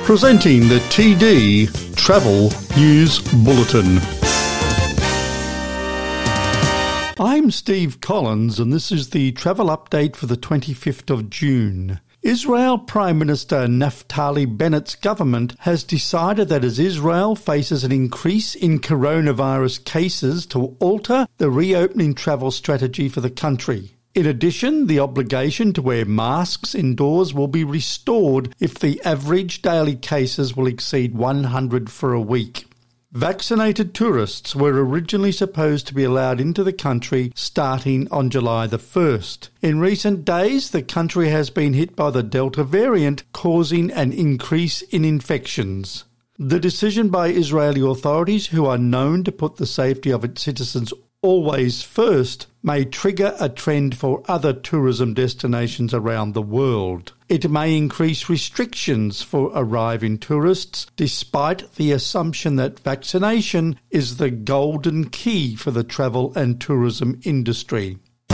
Presenting the TD Travel News Bulletin. I'm Steve Collins and this is the travel update for the 25th of June. Israel Prime Minister Naftali Bennett's government has decided that as Israel faces an increase in coronavirus cases to alter the reopening travel strategy for the country. In addition, the obligation to wear masks indoors will be restored if the average daily cases will exceed 100 for a week. Vaccinated tourists were originally supposed to be allowed into the country starting on July the 1st. In recent days, the country has been hit by the Delta variant, causing an increase in infections. The decision by Israeli authorities, who are known to put the safety of its citizens always first, may trigger a trend for other tourism destinations around the world. It may increase restrictions for arriving tourists, despite the assumption that vaccination is the golden key for the travel and tourism industry.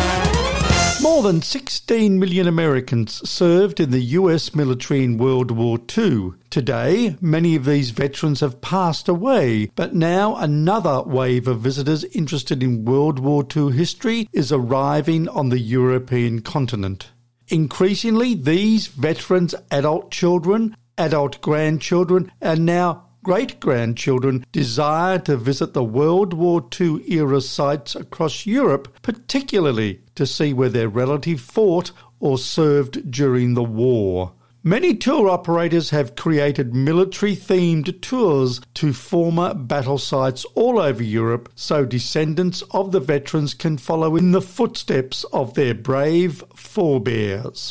More than 16 million Americans served in the US military in World War II. Today, many of these veterans have passed away, but now another wave of visitors interested in World War II history is arriving on the European continent. Increasingly, these veterans' adult children, adult grandchildren, and now great-grandchildren desire to visit the World War II era sites across Europe, particularly to see where their relative fought or served during the war. Many tour operators have created military-themed tours to former battle sites all over Europe so descendants of the veterans can follow in the footsteps of their brave forebears.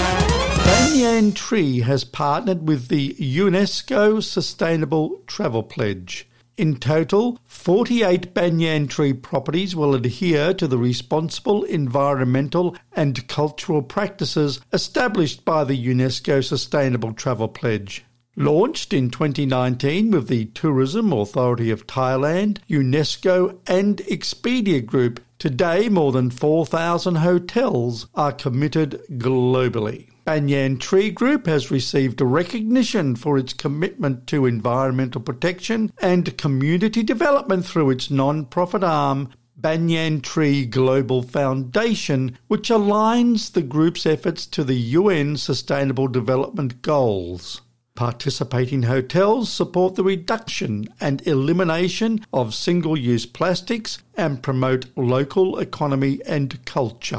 Banyan Tree has partnered with the UNESCO Sustainable Travel Pledge. In total, 48 Banyan Tree properties will adhere to the responsible environmental and cultural practices established by the UNESCO Sustainable Travel Pledge. Launched in 2019 with the Tourism Authority of Thailand, UNESCO and Expedia Group, today more than 4,000 hotels are committed globally. Banyan Tree Group has received recognition for its commitment to environmental protection and community development through its non-profit arm, Banyan Tree Global Foundation, which aligns the group's efforts to the UN Sustainable Development Goals. Participating hotels support the reduction and elimination of single-use plastics and promote local economy and culture.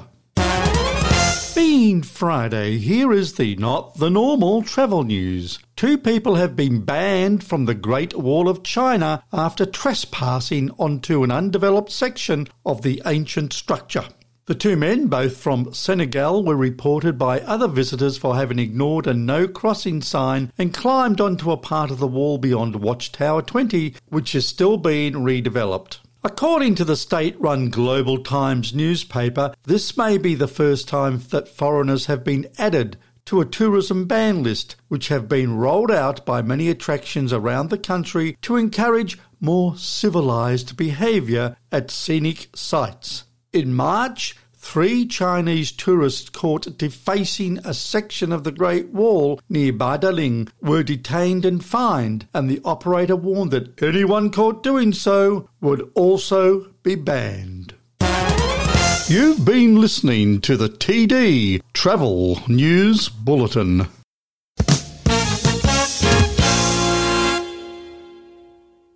Being Friday, here is the not the normal travel news. 2 people have been banned from the Great Wall of China after trespassing onto an undeveloped section of the ancient structure. The 2 men, both from Senegal, were reported by other visitors for having ignored a no crossing sign and climbed onto a part of the wall beyond Watchtower 20, which is still being redeveloped. According to the state-run Global Times newspaper, this may be the first time that foreigners have been added to a tourism ban list, which have been rolled out by many attractions around the country to encourage more civilised behaviour at scenic sites. In March, 3 Chinese tourists caught defacing a section of the Great Wall near Badaling were detained and fined, and the operator warned that anyone caught doing so would also be banned. You've been listening to the TD Travel News Bulletin.